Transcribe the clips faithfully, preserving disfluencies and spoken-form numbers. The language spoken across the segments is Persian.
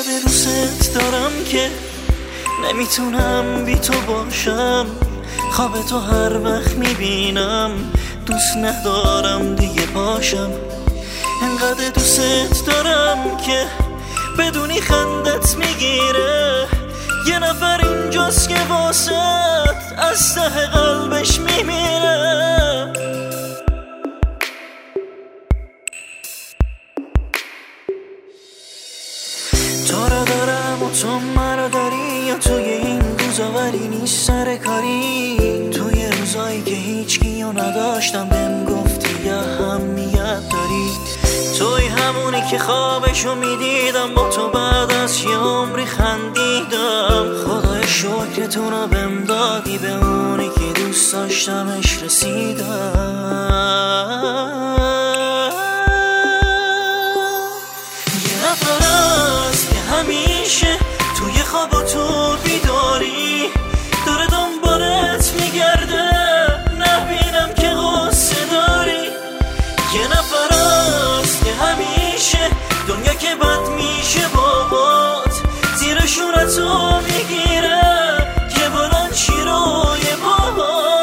انقدر دوست دارم که نمیتونم بی تو باشم. خواب تو هر وقت میبینم دوست ندارم دیگه باشم. انقدر دوست دارم که بدونی خندت میگیره. یه نفر اینجاست که واسط از ته قلبش میمیره. تو رو دارم و تو مرا داری، یا توی این روزا ولی نیست سر کاری. توی روزایی که هیچ کیو نداشتم بهم گفتی یا اهمیت داری. توی همونی که خوابشو میدیدم با تو بعد از یه عمری خندیدم. خدای شکرتون رو بهم دادی، به اونی که دوست داشتمش رسیدم. یه نفر هست که همیشه توی خواب و تو بیداری داره دنبالت میگرده، نبینم که غصه داری. یه نفر هست که همیشه دنیا که بد میشه بابات زیر شونتو میگیره که بلند شی روی بابات.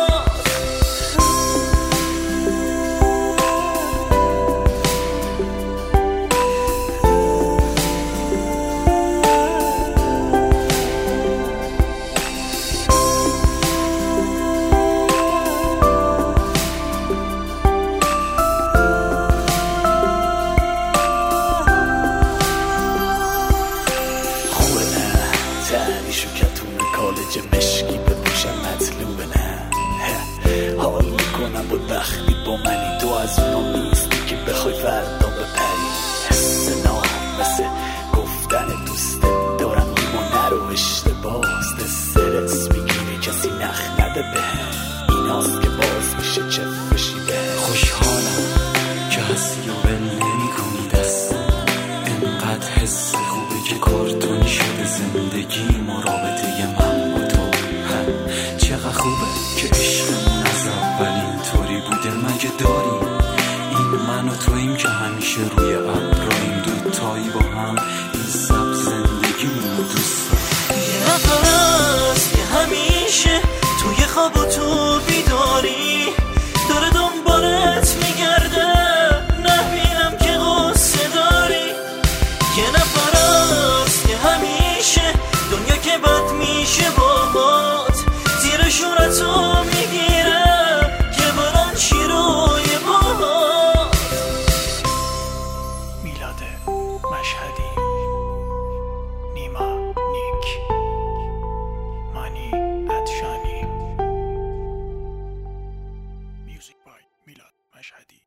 تعریشو کتون کالج مشکی بپوشم مطلوبه نه. حال میکنم بود وقتی با منی، تو از اونا نیستی که بخوای فردا بپری. حس نام مثل گفتن دوست دارم میمونه رو اشتباست. سرت میگیری کسی نخ نده بهم، ایناست که باز میشه چف بشی بهم. خوشحالم که هستی و بل نمی کنی دستم، انقدر حس خوبه که کارتونی شده زندگی مرابطه من با تو. چقدر خوبه که عشقمون از اول اینطوری بوده. مگه داریم این من و توییم که همیشه روی ابراهیم دوتایی با هم این سب زندگیمون رو دوست داریم. یه نفر هست که همیشه توی خواب و تو بیداری داره دنبالت میگرده، نبینم که غصه داری. یه نفر هست که همیشه دنیا که بد میشه بابات زیر شونتو میگیره که بلند شی روی بابات. میلاد مشهدی، نیما نیک، مانی ادشانی. میوزیک بای میلاد مشهدی.